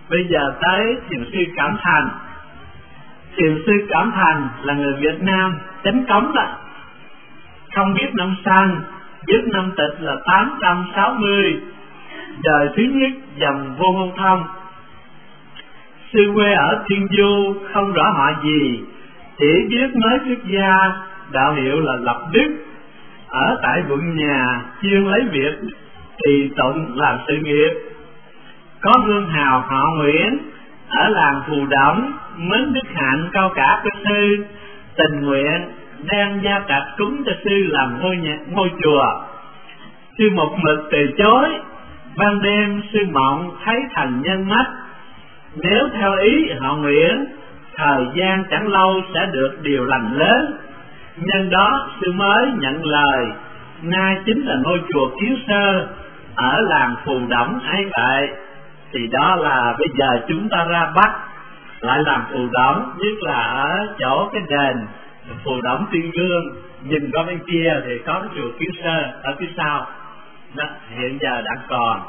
Bây giờ tới thiền sư Cảm Thành. Thiền sư Cảm Thành là người Việt Nam chánh cống đó, không biết năm sanh, biết năm tịch là 860, đời thứ nhất dòng Vô Ngôn Thông. Sư quê ở Thiên Du, không rõ họ gì, chỉ biết mới xuất gia, đạo hiệu là Lập Đức. Ở tại quận nhà chuyên lấy việc tùy tụng làm sự nghiệp. Có hương hào họ Nguyễn ở làng Phù Đổng, mến đức hạnh cao cả của sư, tình nguyện đem gia trạch cúng cho sư làm ngôi chùa. Sư một mực từ chối. Ban đêm sư mộng thấy thành nhân mắt, nếu theo ý họ Nguyễn, thời gian chẳng lâu sẽ được điều lành lớn. Nhân đó sư mới nhận lời, nay chính là ngôi chùa Kiến Sơ ở làng Phù Đổng ấy vậy. Thì đó là bây giờ chúng ta ra Bắc lại làm Phù Đổng, nhất là ở chỗ cái đền Phù Đổng Tiên Vương, nhìn qua bên kia thì có cái chùa Kiến Sơ ở phía sau đó, hiện giờ đang còn.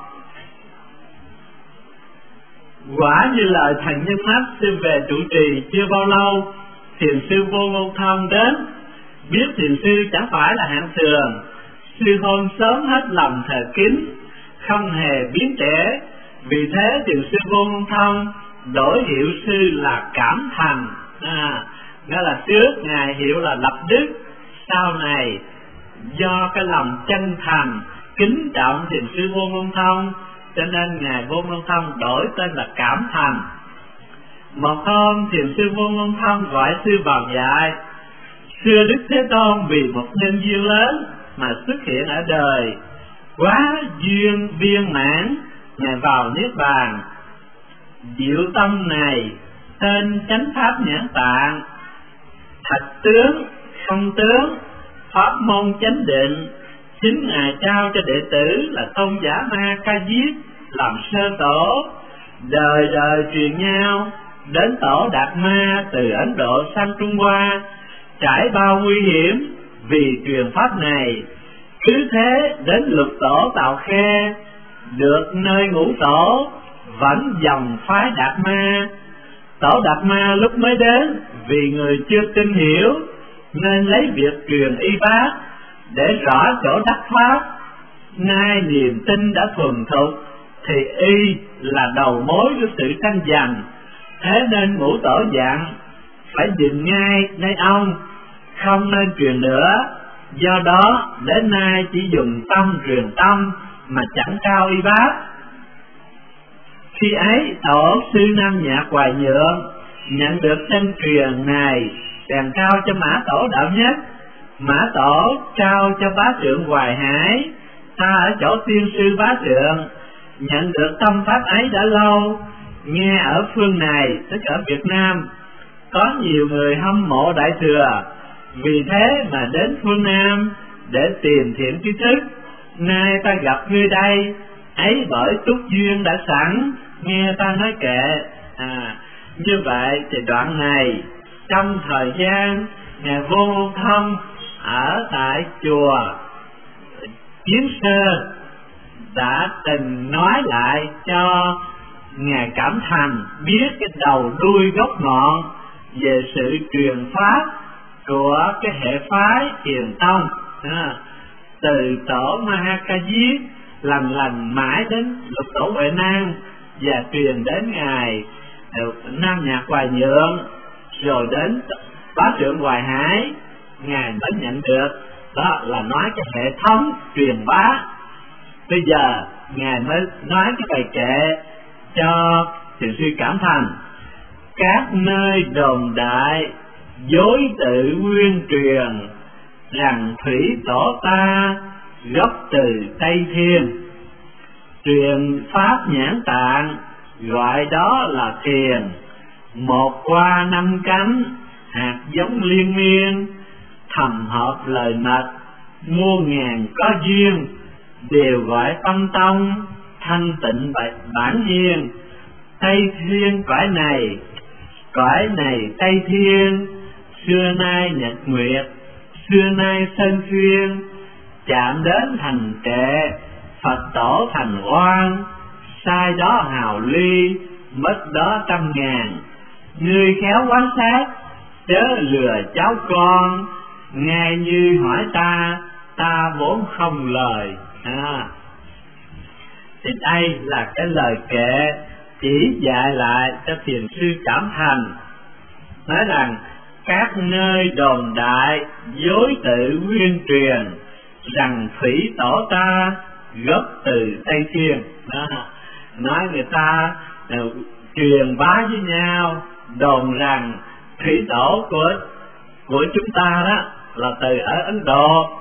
Quả như lời thành nhân mắt, sư về trụ trì chưa bao lâu, thiền sư Vô Ngôn Thông đến. Biết thiền sư chẳng phải là hạng thường, sư hôn sớm hết lòng thờ kính, không hề biến trẻ. Vì thế thiền sư Vô Ngôn Thông đổi hiệu sư là Cảm Thành. Nghĩa là trước ngài hiệu là Lập Đức, sau này do cái lòng chân thành kính trọng thiền sư Vô Ngôn Thông, cho nên ngài Vô Ngôn Thông đổi tên là Cảm Thành. Một hôm thiền sư Vô Ngôn Thông gọi sư vào dạy. Xưa Đức Thế Tôn vì một nhân duyên lớn mà xuất hiện ở đời, quá duyên viên mãn, ngài vào niết bàn. Diệu tâm này tên chánh pháp Nhãn Tạng, thật tướng không tướng, pháp môn chánh định, chính ngài trao cho đệ tử là Tôn Giả Ma Ca Diếp làm sơ tổ, đời đời truyền nhau đến tổ Đạt Ma từ Ấn Độ sang Trung Hoa, trải bao nguy hiểm vì truyền pháp này. Cứ thế đến Lục Tổ Tào Khe, được nơi ngũ tổ vẫn dòng phái Đạt Ma. Tổ Đạt Ma lúc mới đến vì người chưa tin hiểu, nên lấy việc truyền y bác để rõ chỗ đắc pháp. Nay niềm tin đã thuần thục thì y là đầu mối của sự tranh giành. Thế nên ngũ tổ dặn phải dừng ngay nơi ông, không nên truyền nữa. Do đó đến nay chỉ dùng tâm truyền tâm mà chẳng cao y bác. Khi ấy tổ sư Nam Nhạc Hoài Nhượng nhận được chân truyền này, bèn trao cho Mã Tổ Đạo Nhất. Mã Tổ trao cho Bá Trượng Hoài Hải. Ta ở chỗ tiên sư Bá Trượng nhận được tâm pháp ấy đã lâu, nghe ở phương này tức ở Việt Nam có nhiều người hâm mộ Đại Thừa, vì thế mà đến phương Nam để tìm thiện tri thức. Nay ta gặp ngươi đây, ấy bởi túc duyên đã sẵn, nghe ta nói kệ. Như vậy thì đoạn này trong thời gian ngài Vô Ngôn Thông ở tại chùa Kiến Sơ đã từng nói lại cho ngài Cảm Thành biết cái đầu đuôi gốc ngọn về sự truyền pháp của cái hệ phái Thiền Tông, từ tổ Ma Ca Diếp lần lần mãi đến Lục Tổ Huệ Năng, và truyền đến ngài Nam Nhạc Hoài Nhượng, rồi đến Bá Trượng Hoài Hải, ngài mới nhận được. Đó là nói cái hệ thống truyền bá. Bây giờ ngài mới nói cái bài kệ cho thiền sư Cảm Thành. Các nơi đồn đại dối tự nguyên truyền, rằng thủy tổ ta gốc từ Tây Thiên. Truyền pháp Nhãn Tạng gọi đó là thiền, một hoa năm cánh hạt giống liên miên, thầm hợp lời mật muôn ngàn có duyên, đều gọi tâm tông thanh tịnh bản nhiên. Tây Thiên cõi này Tây Thiên, xưa nay nhật nguyệt, xưa nay sơn xuyên, chạm đến thành kệ Phật tổ thành oan, sai đó hào ly mất đó 100.000. Ngươi khéo quan sát, chớ lừa cháu con, ngay như hỏi ta vốn không lời. Thì đây là cái lời kệ chỉ dạy lại cho thiền sư Cảm Thành, nói rằng các nơi đồn đại dối tự nguyên truyền rằng thủy tổ ta gốc từ Tây Thiên. Nói người ta truyền bá với nhau đồn rằng thủy tổ của chúng ta đó là từ ở Ấn Độ.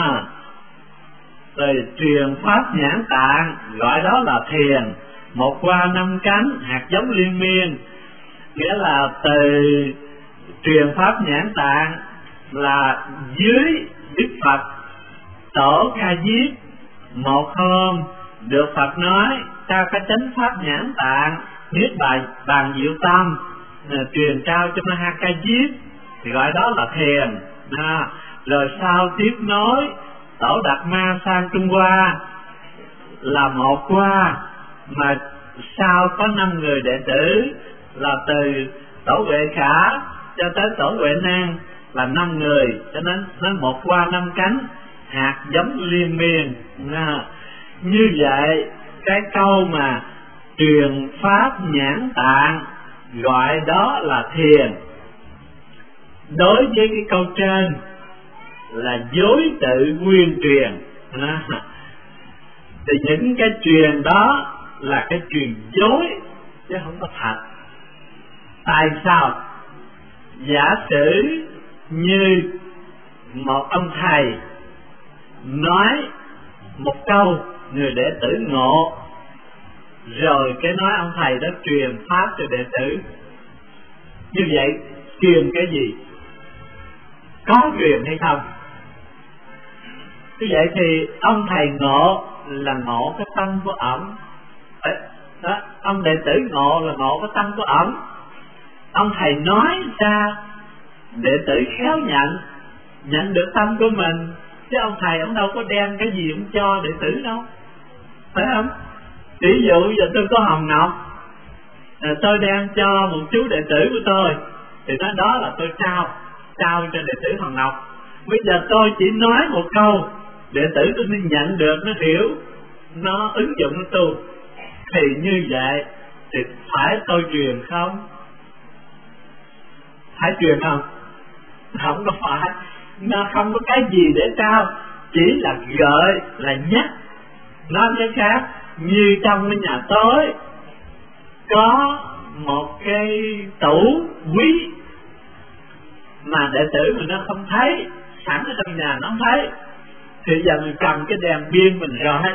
Rồi truyền pháp Nhãn Tạng gọi đó là thiền, 1 hoa 5 cánh, hạt giống liên miên. Nghĩa là từ truyền pháp Nhãn Tạng là dưới Đức Phật Tổ Ca Diếp, một hôm được Phật nói trao cái chánh pháp Nhãn Tạng Niết Bàn Diệu Tâm, truyền trao cho Ma Ca Diếp thì gọi đó là thiền. Rồi sau tiếp nối Tổ Đạt Ma sang Trung Hoa là 1 hoa, mà sau có 5 người đệ tử là từ Tổ Huệ Khả cho tới Tổ Huệ Năng là 5 người, cho nên nó 1 hoa 5 cánh, hạt giống liên miên. Như vậy cái câu mà truyền pháp Nhãn Tạng gọi đó là thiền, đối với cái câu trên là dối tự nguyên truyền. Thì những cái truyền đó là cái truyền dối chứ không có thật. Tại sao? Giả sử như một ông thầy nói một câu, người đệ tử ngộ, rồi cái nói ông thầy đó truyền pháp cho đệ tử. Như vậy truyền cái gì? Có truyền hay không? Như vậy thì ông thầy ngộ là ngộ cái tâm của ổng. Đó, ông đệ tử ngộ là ngộ cái tâm của ổng. Ông thầy nói ra, đệ tử khéo nhận được tâm của mình, chứ ông thầy ông đâu có đem cái gì ông cho đệ tử đâu, phải không? Ví dụ giờ tôi có hồng ngọc, tôi đem cho một chú đệ tử của tôi, thì nói đó là tôi trao cho đệ tử hồng ngọc. Bây giờ tôi chỉ nói một câu, đệ tử tôi nên nhận được, nó hiểu, nó ứng dụng nó tu, thì như vậy thì phải tôi truyền không? Phải truyền không? Không có phải. Nó không có cái gì để trao, chỉ là gợi, là nhắc. Nói cái khác, như trong cái nhà tối có một cái tủ quý mà đệ tử mình nó không thấy, sẵn ở trong nhà nó không thấy, thì giờ mình cầm cái đèn pin mình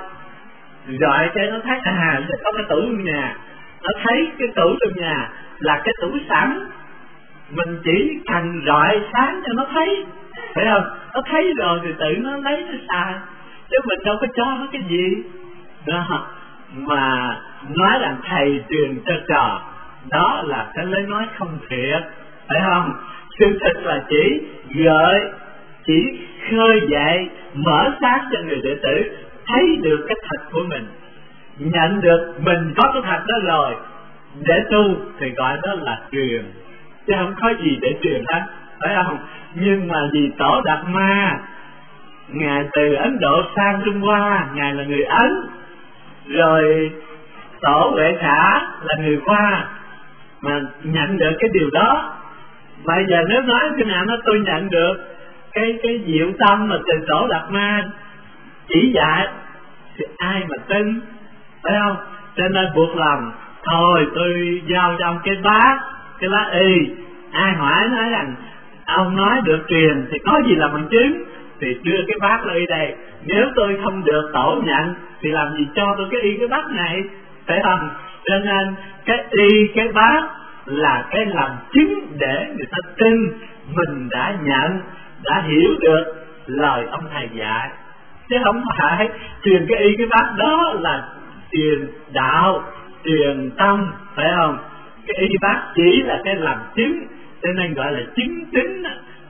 rọi cái nó thấy có cái tủ trong nhà, nó thấy cái tủ trong nhà là cái tủ sẵn, mình chỉ cần rọi sáng cho nó thấy, phải không? Nó thấy rồi thì tự nó lấy nó xài, chứ mình đâu có cho nó cái gì đó. Mà nói rằng thầy truyền cho trò, đó là cái lời nói không thiệt, phải không? Sự thật là chỉ gợi, chỉ khơi dậy, mở sáng cho người đệ tử thấy được cái thật của mình, nhận được mình có cái thật đó rồi để tu, thì gọi đó là truyền, chứ không có gì để truyền hết, phải không? Nhưng mà vì Tổ Đạt Ma, ngài từ Ấn Độ sang Trung Hoa, ngài là người Ấn, rồi Tổ Huệ Khả là người Hoa, mà nhận được cái điều đó. Bây giờ nếu nói cái nào nó tôi nhận được cái diệu tâm mà từ Tổ Đạt Ma chỉ dạy, thì ai mà tin, phải không? Cho nên buộc lòng thôi tôi giao cho ông cái bát y. Ai hỏi nói rằng ông nói được truyền thì có gì là bằng chứng, thì đưa cái bát y đây. Nếu tôi không được Tổ nhận thì làm gì cho tôi cái y cái bát này, phải không? Cho nên cái y cái bát là cái làm chứng để người ta tin mình đã nhận, đã hiểu được lời ông thầy dạy, chứ không phải truyền cái y cái bát đó là truyền đạo, truyền tâm, phải không? Cái y bát chỉ là cái làm chứng, cho nên gọi là chứng tín,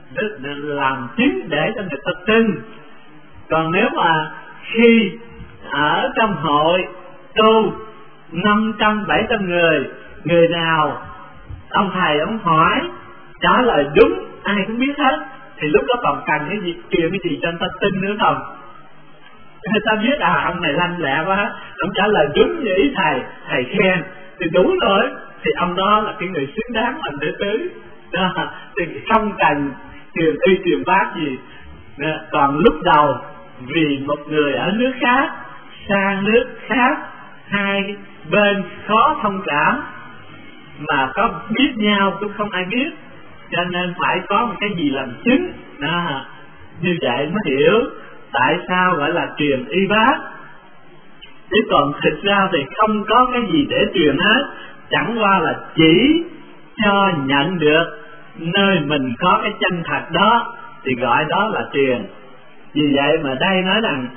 làm chứng để cho người ta tin. Còn nếu mà khi ở trong hội tu 500-700 người, người nào ông thầy ông hỏi trả lời đúng, ai cũng biết hết, thì lúc đó còn cần cái gì, truyền cái gì cho người ta tin nữa không? Người ta biết ông này lanh lẹ quá, ông trả lời đúng như ý thầy khen thì đủ rồi, thì ông đó là cái người xứng đáng làm đệ tử đó, thì không cần truyền y truyền bác gì. Còn lúc đầu vì một người ở nước khác sang nước khác, hai bên khó thông cảm mà có biết nhau cũng không ai biết, cho nên phải có một cái gì làm chứng đó. Như vậy mới hiểu tại sao gọi là truyền y bác. Chứ còn thực ra thì không có cái gì để truyền hết, chẳng qua là chỉ cho nhận được nơi mình có cái chân thật đó thì gọi đó là truyền. Vì vậy mà đây nói rằng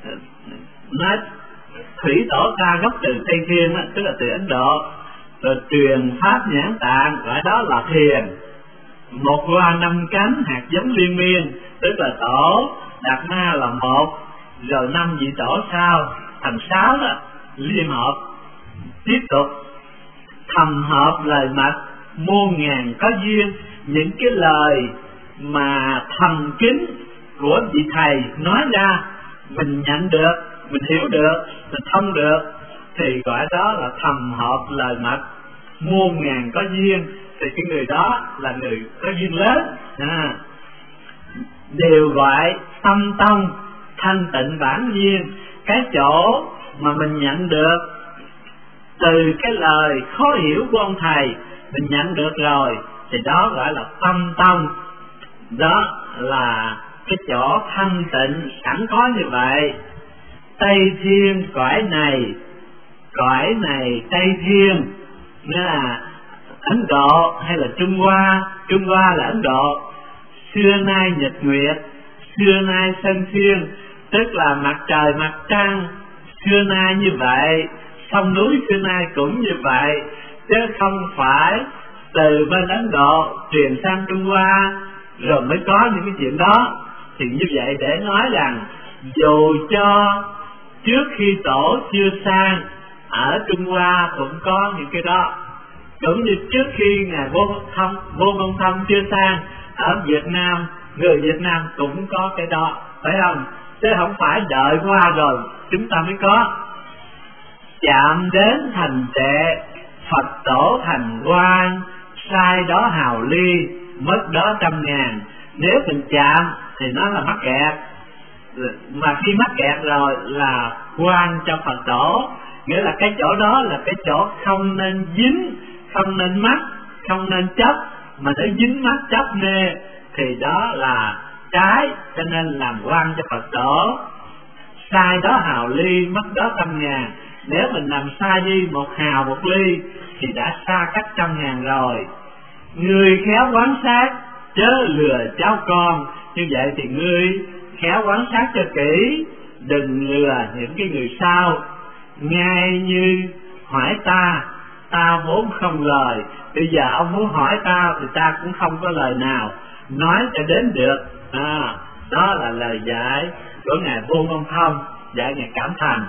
thủy tổ ca gốc từ Tây Thiên, tức là từ Ấn Độ, rồi truyền pháp nhãn tạng gọi đó là thiền. Một hoa năm cánh hạt giống liên miên, tức là tổ Đạt Ma là một, rồi 5 vị tổ sau thành 6 đó, liên hợp. Tiếp tục thầm hợp lời mật muôn ngàn có duyên. Những cái lời mà thầm kín của vị thầy nói ra, mình nhận được, mình hiểu được, mình thông được, thì gọi đó là thầm hợp lời mật muôn ngàn có duyên. Thì cái người đó là người có duyên lớn, đều gọi tâm tông thanh tịnh bản nhiên. Cái chỗ mà mình nhận được từ cái lời khó hiểu của ông thầy, mình nhận được rồi thì đó gọi là tâm tông. Đó là cái chỗ thanh tịnh sẵn có như vậy. Tây Thiên cõi này Tây Thiên là Ấn Độ hay là Trung Hoa là Ấn Độ. Xưa nay nhật nguyệt, xưa nay sân thiên, tức là mặt trời mặt trăng xưa nay như vậy, sông núi xưa nay cũng như vậy, chứ không phải từ bên Ấn Độ truyền sang Trung Hoa rồi mới có những cái chuyện đó. Thì như vậy để nói rằng dù cho trước khi tổ chưa sang, ở Trung Hoa cũng có những cái đó, cũng như trước khi ngài Vô Ngôn Thông chưa sang, ở Việt Nam người Việt Nam cũng có cái đó, phải không? Chứ không phải đợi qua rồi chúng ta mới có. Chạm đến thành tệ, Phật tổ thành quan, sai đó hào ly, mất đó 100.000. Nếu mình chạm thì nó là mắc kẹt, mà khi mắc kẹt rồi là quan cho Phật tổ, nghĩa là cái chỗ đó là cái chỗ không nên dính, không nên mắc, không nên chấp, mà để dính mắc chấp mê thì đó là trái, cho nên làm quan cho Phật tổ. Sai đó hào ly, mất đó 100.000. Nếu mình làm sai đi 1 hào 1 ly thì đã xa cách 100.000 rồi. Người khéo quán sát chớ lừa cháu con. Như vậy thì ngươi khéo quán sát cho kỹ, đừng lừa những cái người sau. Ngay như hỏi ta vốn không lời, bây giờ ông muốn hỏi ta thì ta cũng không có lời nào nói cho đến được. Đó là lời dạy của ngài Vô Ngôn Thông, dạy ngài Cảm Thành.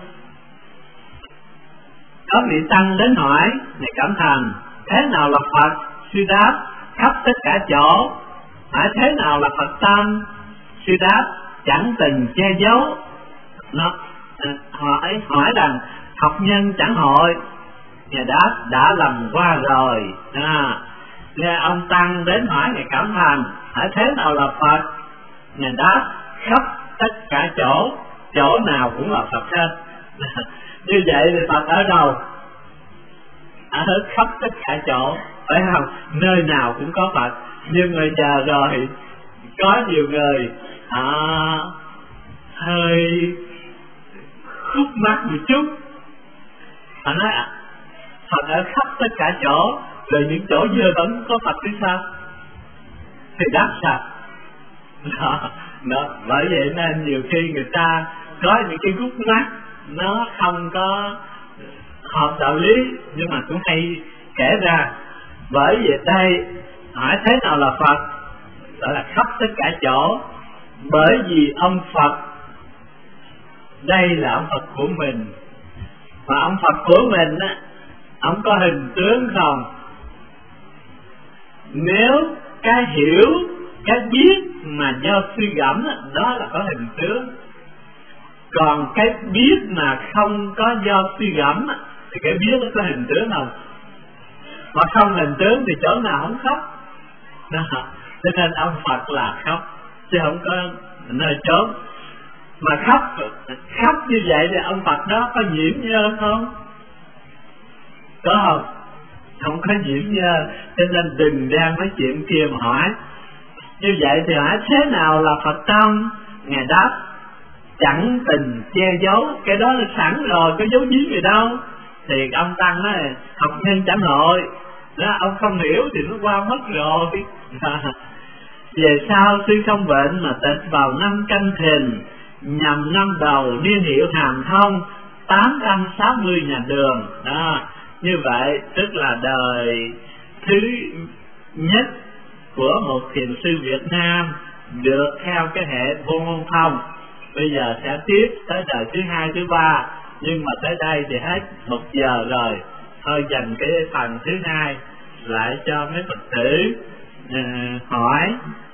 Có vị tăng đến hỏi ngài Cảm Thành, thế nào là Phật? Sư đáp, khắp tất cả chỗ. Hỏi thế nào là Phật tâm? Sư đáp, chẳng từng che giấu. Hỏi rằng học nhân chẳng hội. Ngài đáp, đã lầm qua rồi. Nghe ông tăng đến hỏi ngài Cảm Thành, hỏi thế nào là Phật? Ngài đáp, khắp tất cả chỗ, chỗ nào cũng là Phật hết. Như vậy thì Phật ở đâu? Ở khắp tất cả chỗ, phải không? Nơi nào cũng có Phật. Nhưng bây giờ rồi có nhiều người hơi khúc mắc một chút, họ nói Phật ở khắp tất cả chỗ, rồi những chỗ dơ bẩn có Phật thì sao? Thì đáp sao? Đó. Bởi vậy nên nhiều khi người ta có những cái khúc mắc nó không có hợp đạo lý, nhưng mà cũng hay kể ra. Bởi vậy đây hỏi thế nào là Phật, gọi là khắp tất cả chỗ. Bởi vì ông Phật đây là ông Phật của mình, và ông Phật của mình á, ông có hình tướng không? Nếu cái hiểu, cái biết mà do suy gẫm đó là có hình tướng. Còn cái biết mà không có do suy gẫm thì cái biết nó có hình tướng không? Mà không hình tướng thì chỗ nào không khóc đó. Cho nên ông Phật là khóc chứ không có nơi trốn. Mà khóc như vậy thì ông Phật đó có nhiễm nhơ không? Có không? Không có nhiễm nhơ. Cho nên đừng đang nói chuyện kia mà hỏi. Như vậy thì hỏi thế nào là Phật tâm? Ngài đáp chẳng tình che giấu. Cái đó là sẵn rồi, có giấu giếm gì đâu. Thì ông Tăng nói học nhân chẳng nội đó, ông không hiểu thì nó qua mất rồi. Về sau sư không bệnh mà tịch vào năm Canh Thìn, nhằm năm đầu niên hiệu Hàm Thông 860 nhà Đường đó. Như vậy tức là đời thứ nhất của một thiền sư Việt Nam được theo cái hệ Vô Ngôn Thông. Bây giờ sẽ tiếp tới đời thứ hai, thứ ba, nhưng mà tới đây thì hết 1 giờ rồi. Thôi dành cái phần thứ hai lại cho mấy Phật tử hỏi.